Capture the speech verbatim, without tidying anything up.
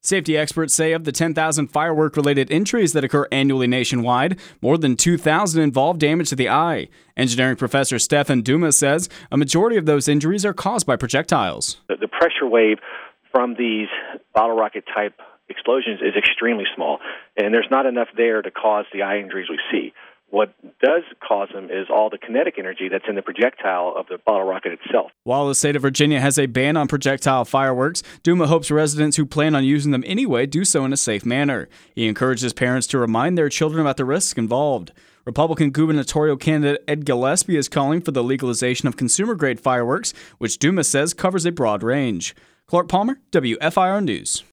Safety experts say of the ten thousand firework-related injuries that occur annually nationwide, more than two thousand involve damage to the eye. Engineering professor Stefan Dumas says a majority of those injuries are caused by projectiles. The, the pressure wave from these bottle rocket type explosions is extremely small, and there's not enough there to cause the eye injuries we see. What does cause them is all the kinetic energy that's in the projectile of the bottle rocket itself. While the state of Virginia has a ban on projectile fireworks, Duma hopes residents who plan on using them anyway do so in a safe manner. He encourages parents to remind their children about the risks involved. Republican gubernatorial candidate Ed Gillespie is calling for the legalization of consumer-grade fireworks, which Duma says covers a broad range. Clark Palmer, W F I R News.